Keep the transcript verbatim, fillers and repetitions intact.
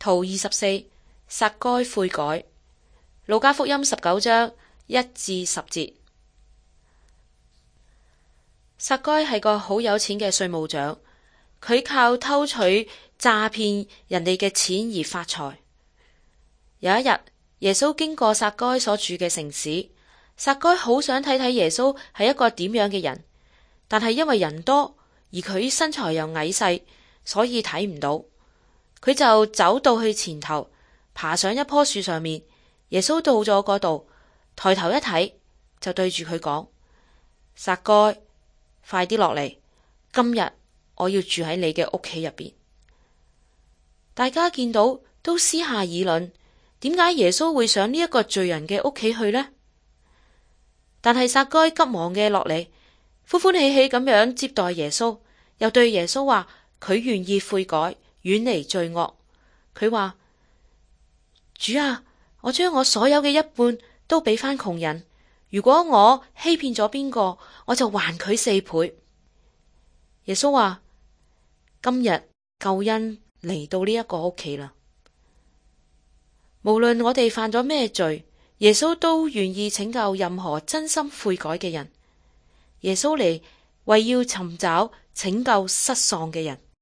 圖二十四，撒該悔改。路加福音十九章一至十節。撒該係個好有錢嘅稅務長，佢靠偷取詐騙人哋嘅錢而發財。有一日，耶穌經過撒該所住嘅城市，撒該好想睇睇耶穌係一個點樣嘅人，但係因為人多，而佢身材又矮細，所以睇唔到。佢就走到去前頭，爬上一棵樹上面。耶穌到咗嗰度，抬頭一睇，就對住佢講：撒該，快啲落嚟，今日我要住喺你嘅屋企入邊。大家見到都私下議論，點解耶穌會上呢一個罪人嘅屋企去呢？但係撒該急忙嘅落嚟，歡歡喜喜咁樣接待耶穌，又對耶穌話佢願意悔改，遠離罪惡。佢話：主啊，我將我所有嘅一半都俾翻窮人，如果我欺騙咗邊個，我就還佢四倍。耶穌話：今日救恩嚟到呢一個屋企啦。無論我哋犯咗咩罪，耶穌都願意拯救任何真心悔改嘅人。耶穌嚟為要尋找拯救失喪嘅人。